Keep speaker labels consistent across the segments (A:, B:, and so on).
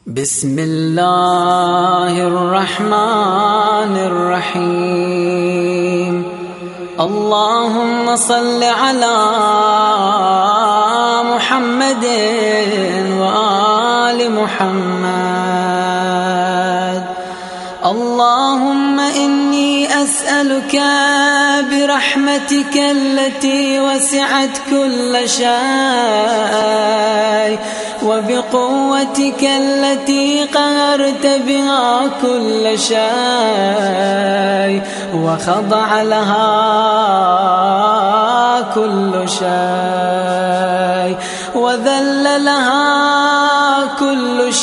A: بسم الله الرحمن الرحيم. اللهم صل على محمد وآل محمد. اللهم إني أسألك برحمتك التي وسعت كل شيء وبقوتك التي قهرت بها كل شيء وخضع لها كل شيء وذل لها كل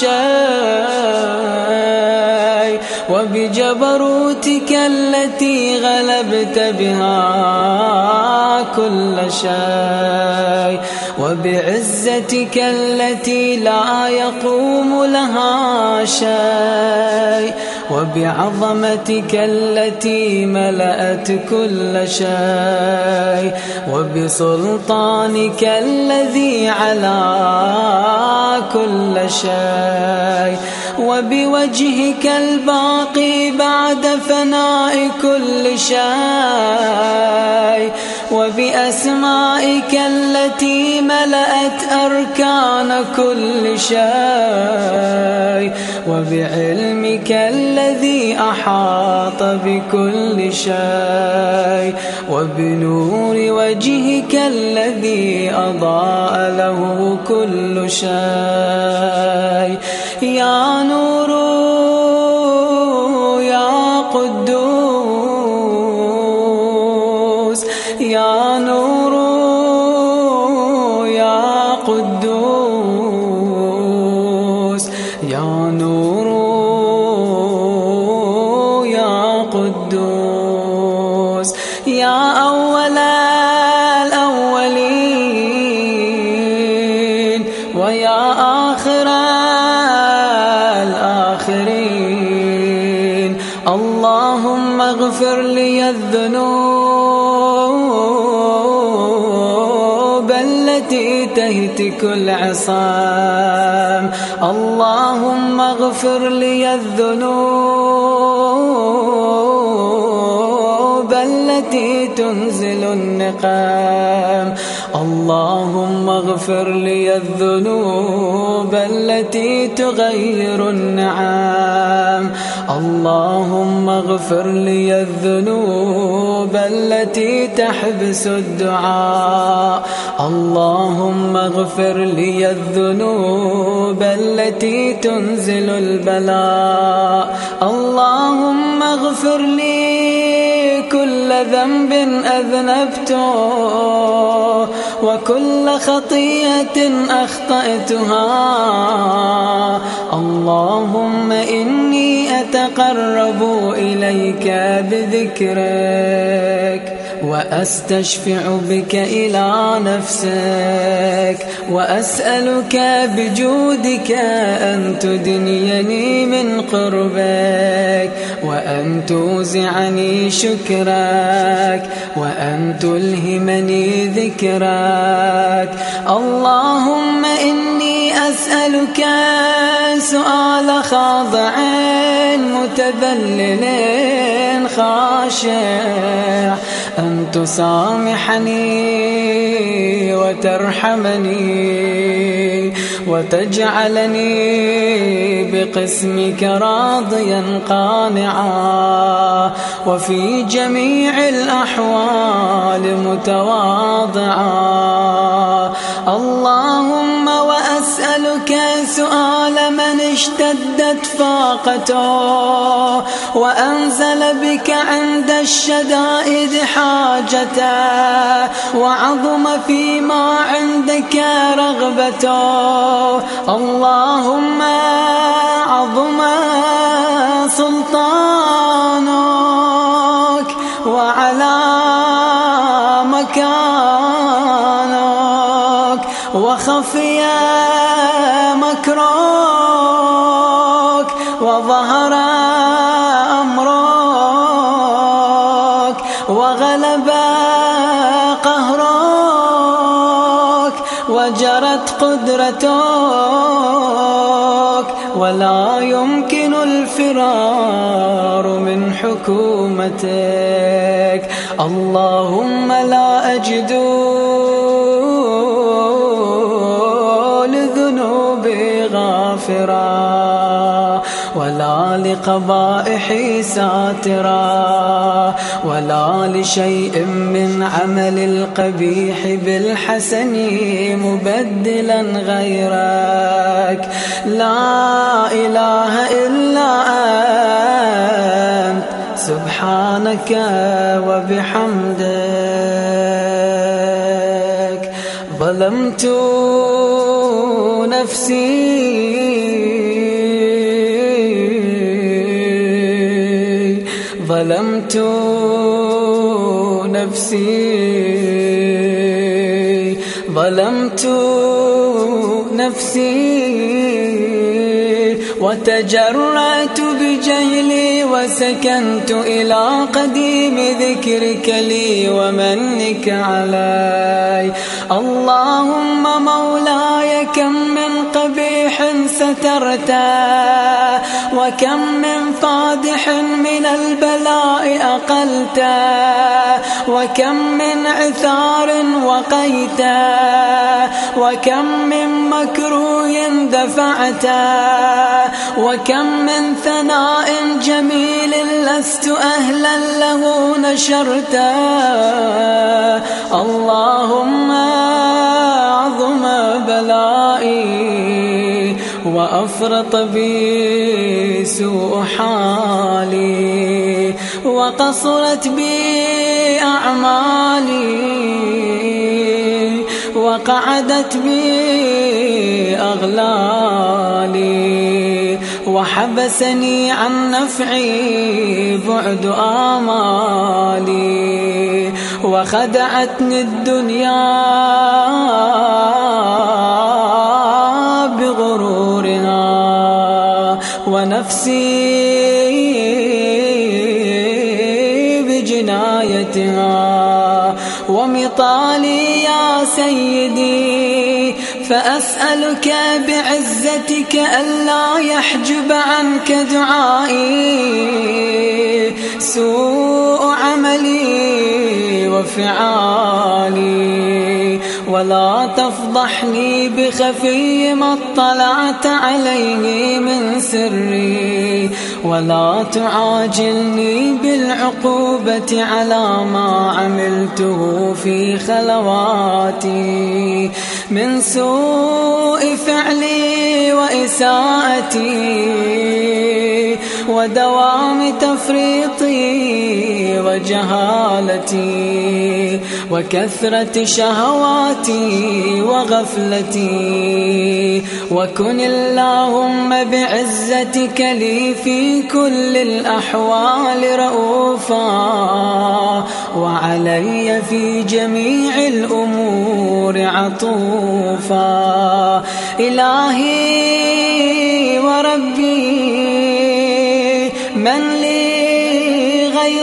A: شيء وبجبروتك التي غلبت بها كل شيء وبعزتك التي لا يقوم لها شيء وبعظمتك التي ملأت كل شيء وبسلطانك الذي على كل شيء وبوجهك الباقي بعد فناء كل شيء وبأسمائك التي ملأت أركان كل شيء وبعلمك الذي أحاط بكل شيء وبنور وجهك الذي أضاء له كل شيء. يا نور يا قدوس يا نور يا قدوس يا نور يا قدوس يا أول الأولين ويا آخر الآخرين. اللهم اغفر لي الذنوب التي تهتك العصام. اللهم اغفر لي الذنوب التي تنزل النقام. اللهم اغفر لي الذنوب التي تغير النعام. اللهم اغفر لي الذنوب التي تحبس الدعاء. اللهم اغفر لي الذنوب التي تنزل البلاء. اللهم اغفر لي كل ذنب أذنبته وكل خطيئة أخطأتها. اللهم إني أتقرب إليك بذكرك وأستشفع بك إلى نفسك وأسألك بجودك أن تدنيني من قربك وأن توزعني شكرك وأن تلهمني ذكرك. اللهم إني أسألك سؤال خاضع متذلل خاشع أن تسامحني وترحمني وتجعلني بقسمك راضيا قانعا وفي جميع الأحوال متواضعا. اللهم وأسألك سؤال من اشتدت فاقته وأنزل بك عند الشدائد حاجته وعظم فيما عندك رغبته. اللهم عظم سلطانك وعلى مكانك وخفي مكرك وظهر أمرك وغلب قهرك وجرت قدرتك ولا يمكن الفرار من حكومتك. اللهم لا أجد لذنوبي غافرا، ولا لقبائحي ساترا، ولا لشيء من عمل القبيح بالحسن مبدلا غيرك. لا إله إلا أنت سبحانك وبحمدك. ظلمت نفسي ظلمت نفسي ظلمت نفسي وتجرأت بجهلي وسكنت إلى قديم ذكرك لي ومنك علي. اللهم مولاي كم من قبيح سترته، وكم من فادح من البلاء أقلته، وكم من عثار وقيته، وكم من مكروه دفعته، وكم من ثناء جميل لست أهلا له نشرته. اللهم أعظم بلائي وأفرط بي سوء حالي، وقصرت بي أعمالي، وقعدت بي أغلالي، وحبسني عن نفعي بعد آمالي، وخدعتني الدنيا بغرورها، ونفسي بجنايتها، ومطالي يا سيدي، فأسألك بعزتك ألا يحجب عنك دعائي سوء عملي وفعالي، ولا تفضحني بخفي ما اطلعت عليه من سري، ولا تعاجلني بالعقوبة على ما عملته في خلواتي من سوء فعلي وإساءتي ودوام تفريطي وجهالتي وكثرة شهواتي وغفلتي. وكن اللهم بعزتك لي في كل الأحوال رؤوفا، وعلي في جميع الأمور عطوفا. إلهي وربي من لي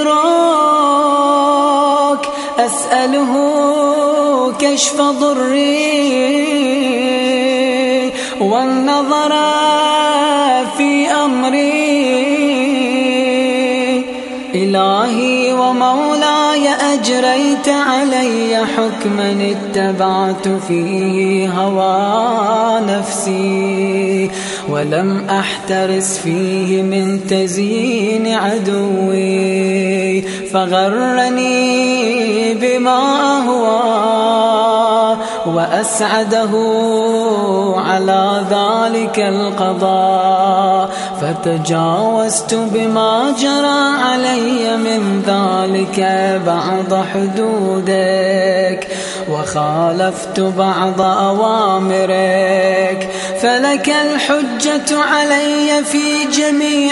A: غيرك، أسأله كشف ضري والنظر في أمري. إلهي ومولاي أجريت علي حكما اتبعت فيه هوى نفسي، ولم أحترس فيه من تزيين عدوي، فغرني بما أهوى وأسعده على ذلك القضاء، فتجاوزت بما جرى علي من ذلك بعض حدودك، وخالفت بعض أوامرك، فلك الحجة علي في جميع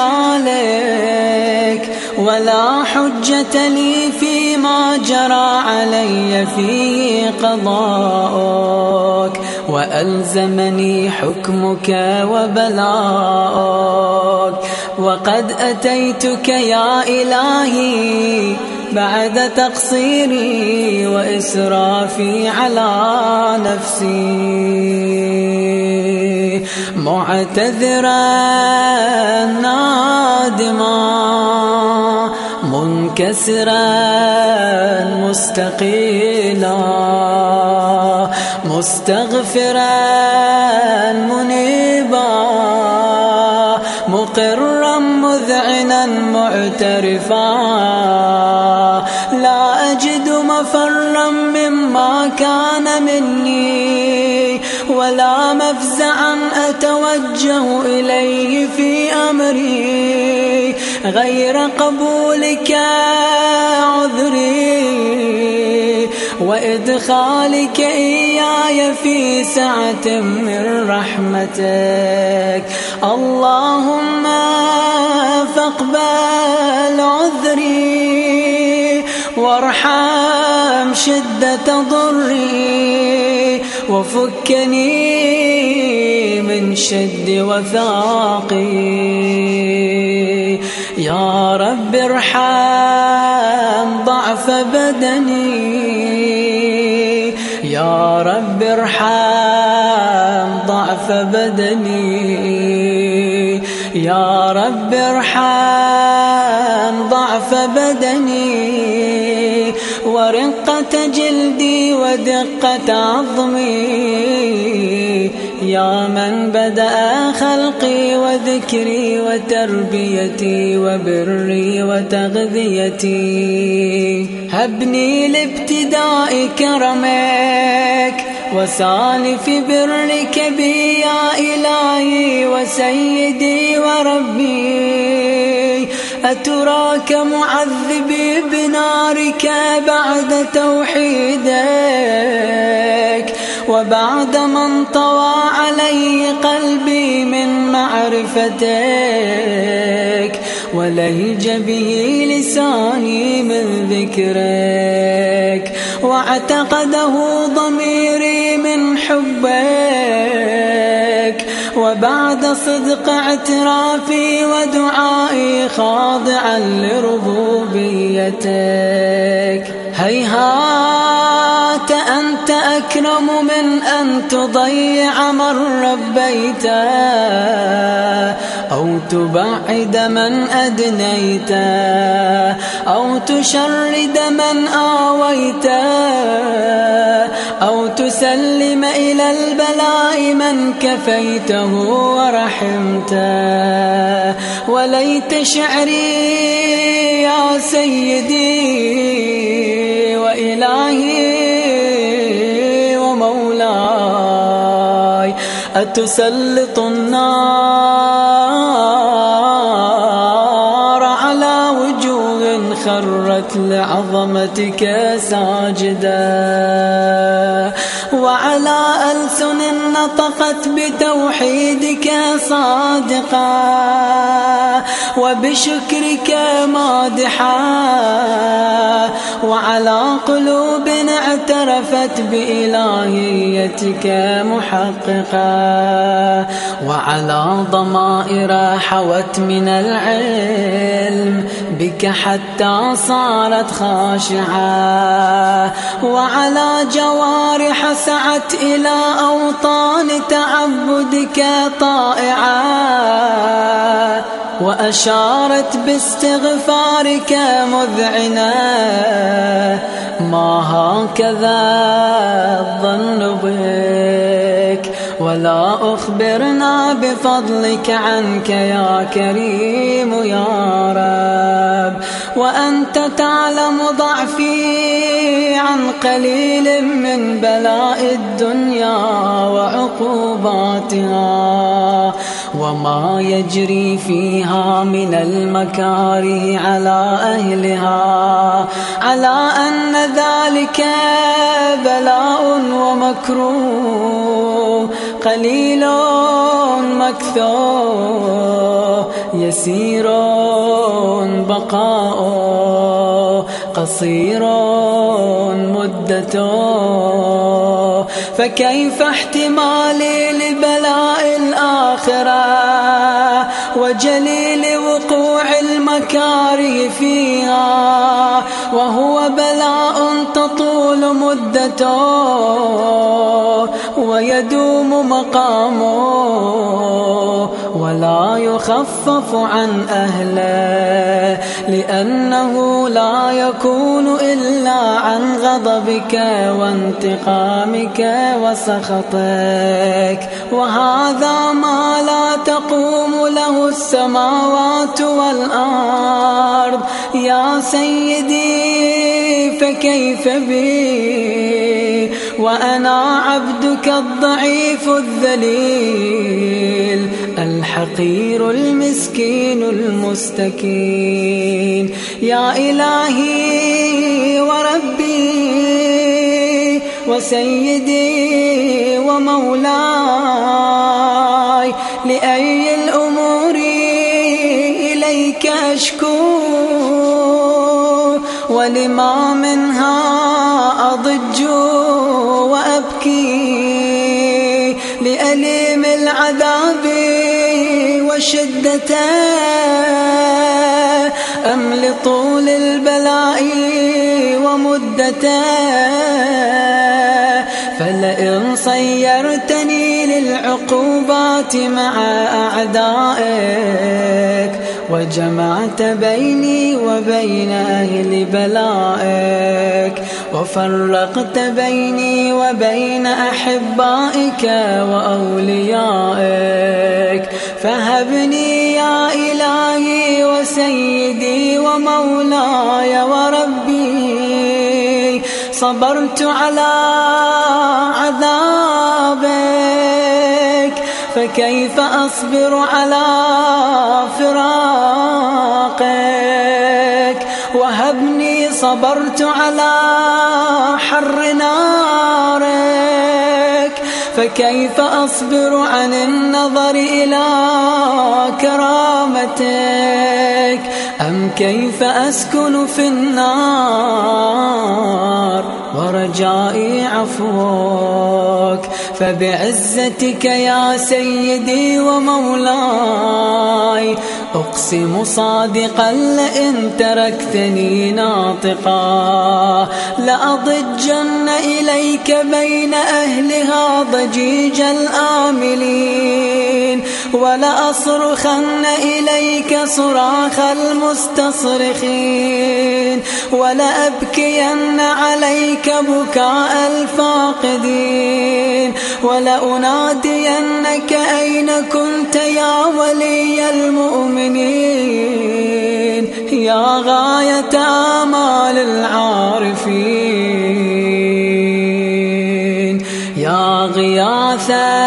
A: ذلك، ولا حجة لي فيما جرى علي فيه قضاءك، وألزمني حكمك وبلاءك. وقد أتيتك يا إلهي بعد تقصيري وإسرافي على نفسي، معتذرا نادما منكسرا مستقيلا مستغفرا منيبا مقرا مذعنا معترفا لا أجد مفرا مما كان مني ولا مفزعا أتوجه إليه في أمري غير قبولك عذري وإدخالك إياي في سعة من رحمتك اللهم فاقبل عذري وارحم شدة ضري وفكني من شد وثاقي يا رب ارحم ضعف بدني يا رب ارحم ضعف بدني يا رب ارحم ضعف بدني ورقة جلدي ودقة عظمي يا من بدأ خلقي وذكري وتربيتي وبري وتغذيتي هبني لابتداء كرمك وسالف برك بي يا إلهي وسيدي وربي أتراك معذبي بنارك بعد توحيدك وبعد من طوى علي قلبي من معرفتك ولهج به لساني من ذكرك واعتقده ضميري من حبك وبعد صدق اعترافي ودعائي خاضعا لربوبيتك هيهات أنت أكرم من أن تضيع من ربيت أو تبعد من أدنيت أو تشرد من آويت أو تسلم إلى البلاء من كفيته ورحمته وليت شعري يا سيدي وإلهي ومولاي أتسلط النار على وجوه خرت لعظمتك ساجدا وعلى ألسن نطقت بتوحيدك صادقا وبشكرك مادحا وعلى قلوب اعترفت بإلهيتك محققا وعلى ضمائر حوت من العلم بك حتى صارت خاشعة وعلى جوارح سعت إلى أوطان تعبدك طائعة وأشارت باستغفارك مذعنة ما هكذا الظن بك ولا أخبرنا بفضلك عنك يا كريم يا رب وأنت تعلم ضعفي عن قليل من بلاء الدنيا وعقوباتها وما يجري فيها من المكاره على أهلها على أن ذلك بلاء ومكروه قليل مكثور يسير بقاء قصير مدته فكيف احتمالي لبلاء الآخرة وجليل وقوع المكاره فيها وهو بلاء تطول مدته ويدوم مقامه ولا يخفف عن أهله، لأنه لا يكون إلا عن غضبك وانتقامك وسخطك، وهذا ما لا تقوم له السماوات والأرض. يا سيدي فكيف بي وأنا عبدك الضعيف الذليل الحقير المسكين المستكين. يا إلهي وربي وسيدي ومولاي، لأي الأمور إليك أشكو ولما منها أضج وأبكي، لأليم العذاب وشدته أم لطول البلاء ومدته؟ فلئن صيرتني للعقوبات مع أعدائك وجمعت بيني وبين أهل بلائك وفرقت بيني وبين أحبائك وأوليائك، فهبني يا إلهي وسيدي ومولاي وربي، صبرت على عذابك فكيف أصبر على فراقك؟ وهبني صبرت على حر نارك فكيف أصبر عن النظر إلى كرامتك؟ أم كيف أسكن في النار ورجائي عفوك؟ فبعزتك يا سيدي ومولاي أقسم صادقا لئن تركتني ناطقا لأضجن إليك بين أهلها ضجيج الآملين، ولأصرخن إليك صراخ المستصرخين، ولأبكين عليك بكاء الفاقدين، ولأنادينك أين كنت يا ولي المؤمنين، يا غاية آمال العارفين، يا غياث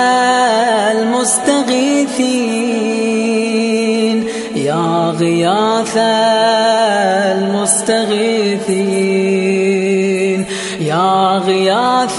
A: المستغيثين، يا غياث المستغيثين، يا غياث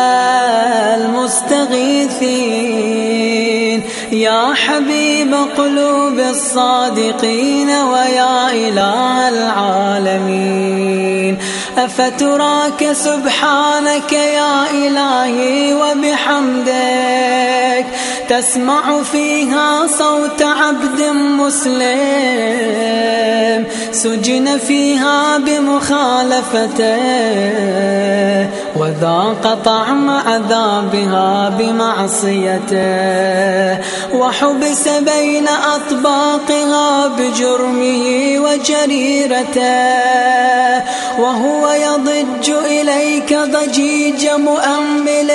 A: المستغيثين، يا حبيب قلوب الصادقين ويا إله العالمين. أفتراك سبحانك يا إلهي وبحمدك تسمع فيها صوت عبد مسلم سجن فيها بمخالفته وذاق طعم عذابها بمعصيته وحبس بين أطباقها بجرمه وجريرته وهو يضج إليك ضجيج مؤمل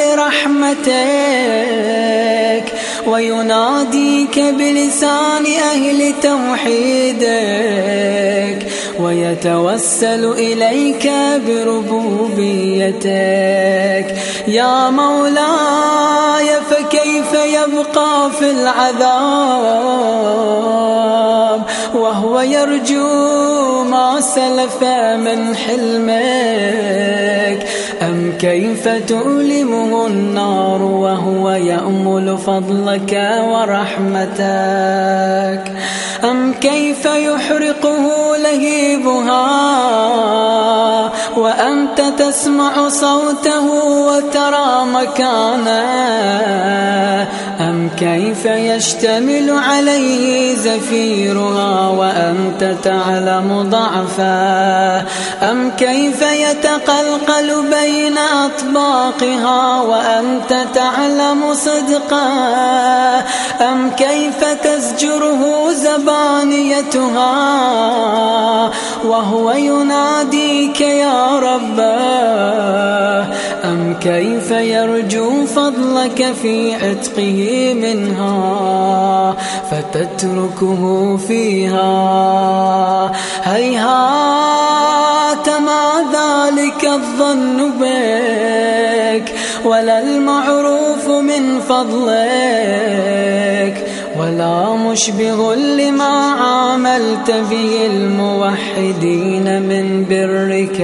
A: لرحمتك ويناديك بلسان أهل توحيدك ويتوسل إليك بربوبيتك. يا مولاي فكيف يبقى في العذاب وهو يرجو ما سلف من حلمك؟ أم كيف تؤلمه النار وهو يأمل فضلك ورحمتك؟ أم كيف يحرقه لهيبها وأنت تسمع صوته وترى مكانه، أم كيف يشتمل عليه زفيرها وأنت تعلم ضعفه، أم كيف يتقلقل بين أطباقها وأنت تعلم صدقه، أم كيف تزجره زبانيتها وهو يناديك يا ربه، أم كيف يرجو فضلك في عتقه منها فتتركه فيها. هيهات ما ذلك الظن بك ولا المعروف من فضلك، ولا مشبه لما عاملت به الموحدين من برك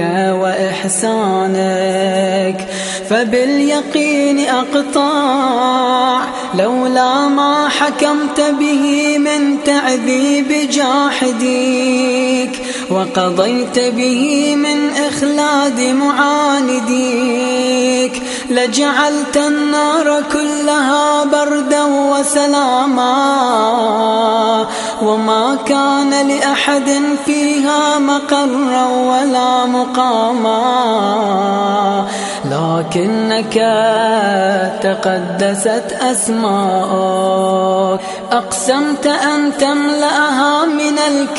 A: وإحسانك. فباليقين أقطع لولا ما حكمت به من تعذيب جاحديك، وقضيت به من إخلاد معانديك، لجعلت النار كلها بردا وسلاما، وما كان لأحد فيها مقرا ولا مقاما، لكنك تقدست أسماءك، أقسمت أن تملأها من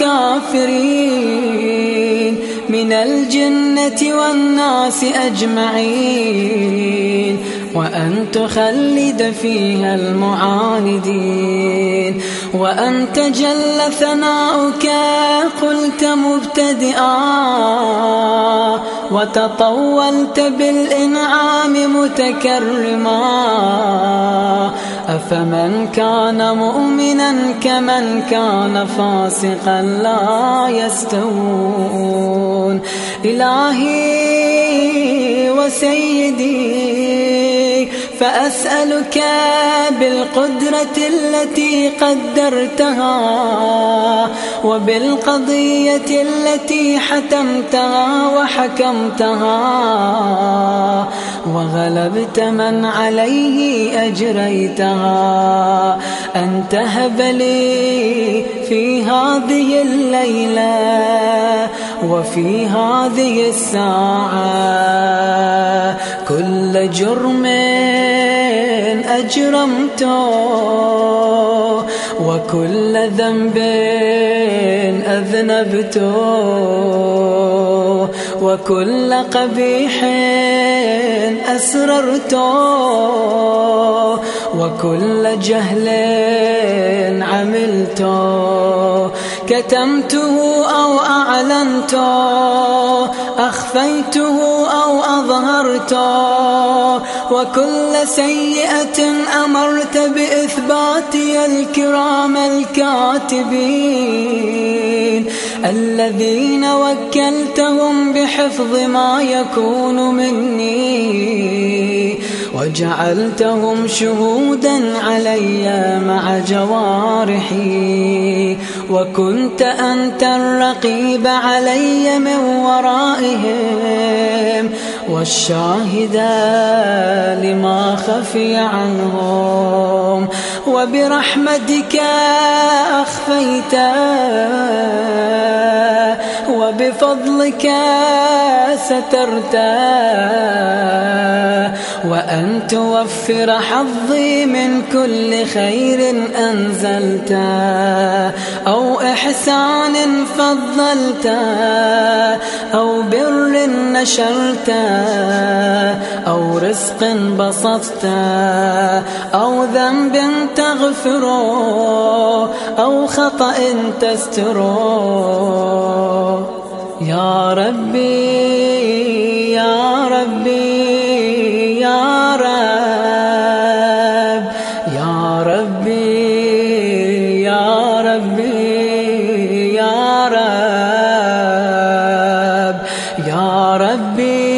A: الكافرين من الجنة والناس أجمعين، وأن تخلد فيها المعاندين، وأنت جل ثناؤك قلت مبتدئا، وتطولت بالإنعام متكرما، أفمن كان مؤمنا كمن كان فاسقا لا يستوون. إلهي وسيدي فأسألك بالقدرة التي قدرتها وبالقضية التي حتمتها وحكمتها وغلبت من عليه أجريتها، أن تهب لي في هذه الليلة وفي هذه الساعة كل جرم أجرمته وكل ذنب أذنبته وكل قبيح أسررته وكل جهل عملته، كتمته أو أعلنته، أخفيته أو أظهرته، وكل سيئة أمرت بإثباتي الكرام الكاتبين الذين وكلتهم بحفظ ما يكون مني، وجعلتهم شهودا علي مع جوارحي، وكنت أنت الرقيب علي من ورائهم والشاهد لما خفي عنهم، وبرحمتك أخفيت وبفضلك سترت، وأن توفر حظي من كل خير أنزلت أو إحسان فضلت أو بر نشرت أو رزق بسطت أو ذنب تغفره أو خطأ تستره. يا ربي يا ربي يا رب يا ربي يا ربي يا رب يا ربي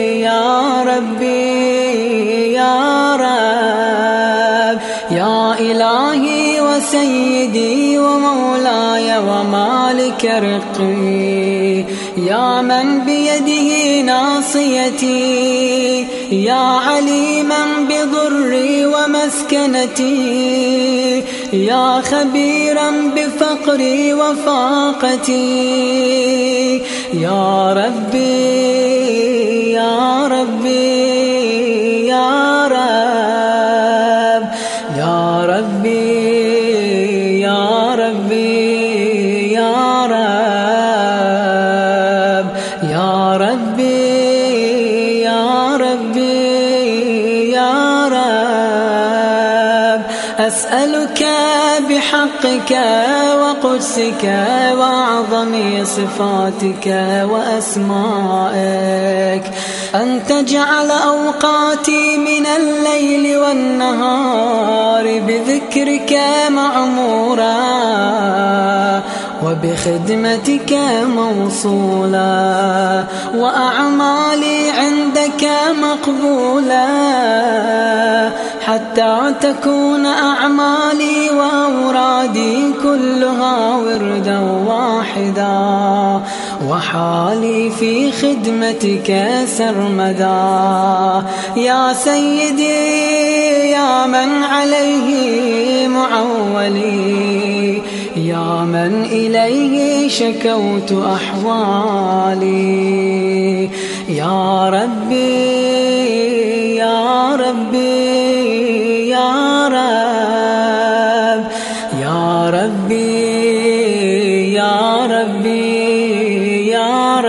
A: يا ربي يا رب يا إلهي إلهي وسيدي ومولاي ومالك رقي، يا من بيده ناصيتي، يا عليما بضري ومسكنتي، يا خبيرا بفقري وفاقتي، يا ربي يا ربي يا رب، يا ربي يا ربي يا رب، يا ربي يا ربي يا رب. أسألك بحقك وقدسك وأعظم صفاتك وأسمائك أن تجعل أوقاتي من الليل والنهار بذكرك معمورا، وبخدمتك موصولا، وأعمالي عندك مقبولا، حتى تكون أعمالي وأورادي كلها وردا واحدا، وحالي في خدمتك سرمدا. يا سيدي يا من عليه معولي، يا من إليه شكوت أحوالي، يا ربي يا ربي يا رب، يا ربي يا ربي يا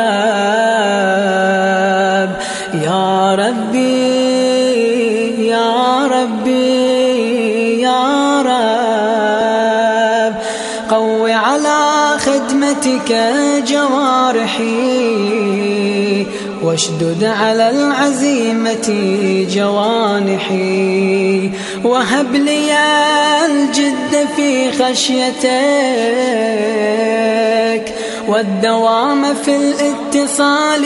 A: رب، يا ربي يا ربي يا رب. قو على خدمتك جوارحي، واشدد على العزيمة جوانحي، وهب لي الجد في خشيتك، والدوام في الاتصال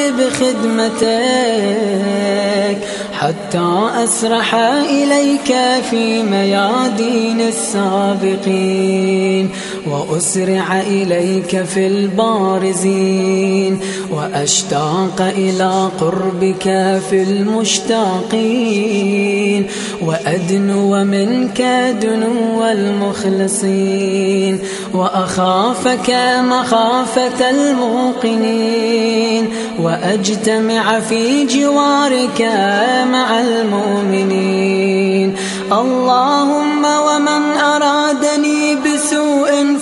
A: بخدمتك، حتى أسرح إليك في ميادين السابقين، وأسرع إليك في البارزين، وأشتاق إلى قربك في المشتاقين، وأدنو منك دنو المخلصين، وأخافك مخافة الموقنين، وأجتمع في جوارك مع المؤمنين. اللهم ومن أرادني بسوء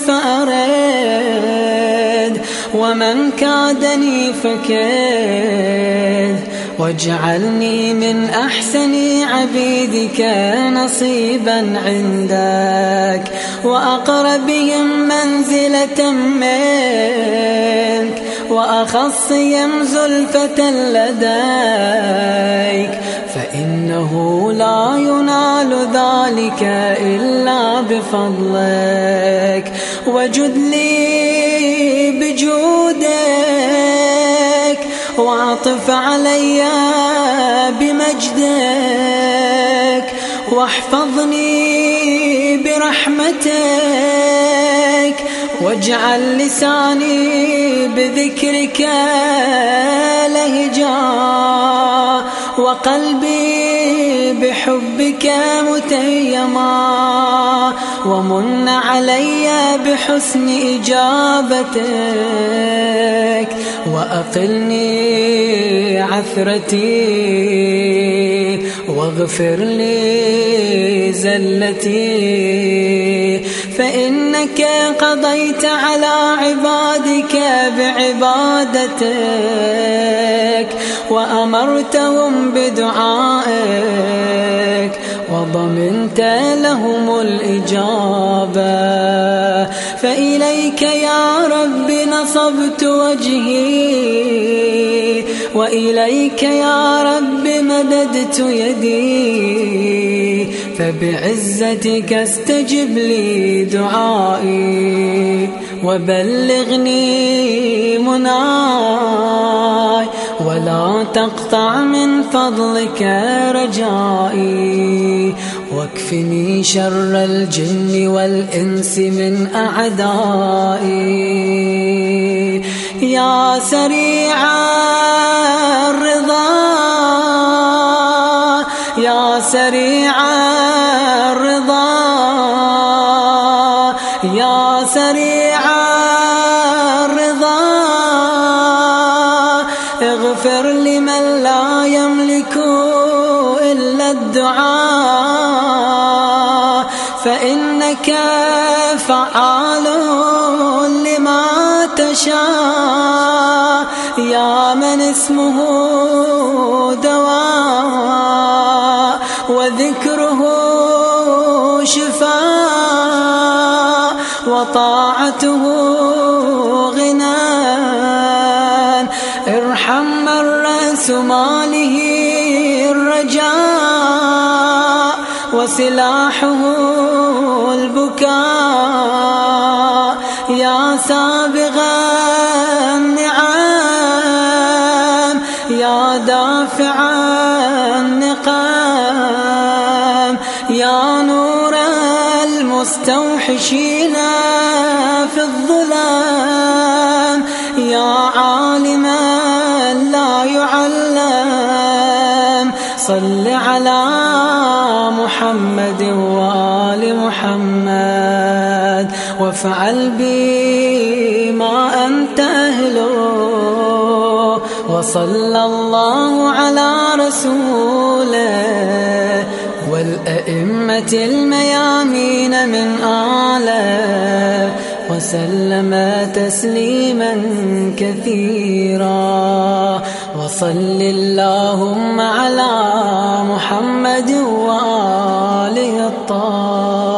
A: فأرد، ومن كادني فكد، واجعلني من أحسن عبيدك نصيبا عندك، وأقربهم منزلة منك، وأخصهم زلفة لديك، فإنه لا ينال ذلك إلا بفضلك. وجد لي بجودك، واعطف علي بمجدك، واحفظني برحمتك، واجعل لساني بذكرك لهجا، وقلبي بحبك متيما، ومن علي بحسن إجابتك، وأقلني عثرتي، واغفر لي زلتي، فإنك قضيت على عبادك بعبادتك، وأمرتهم بدعائك، وضمنت لهم الإجابة. فإليك يا رب نصبت وجهي، وإليك يا رب مددت يدي، فبعزتك استجب لي دعائي، وبلغني مناي، ولا تقطع من فضلك رجائي، واكفي واكفني شر الجن والإنس من أعدائي. يا سريع الرضا يا سريع الرضا يا سريع الرضا اغفر لمن لا يملك إلا الدعاء، فإنك فعال لما تشاء. يا من اسمه دواء وذكره شفاء وطاعته غنى، ارحم من رأس ماله الرجاء وسلاحه البكاء. يا سابغ النعم يا دافع النقام، يا نور المستوحشين في الظلام، يا عالما لا يعلم. صل على محمد وآل محمد وافعل بي ما أنت أهله، وصلى الله على رسوله والأئمة الميامين من آله، وسلم تسليما كثيرا. وصل اللهم على محمد وآله الطاهرين.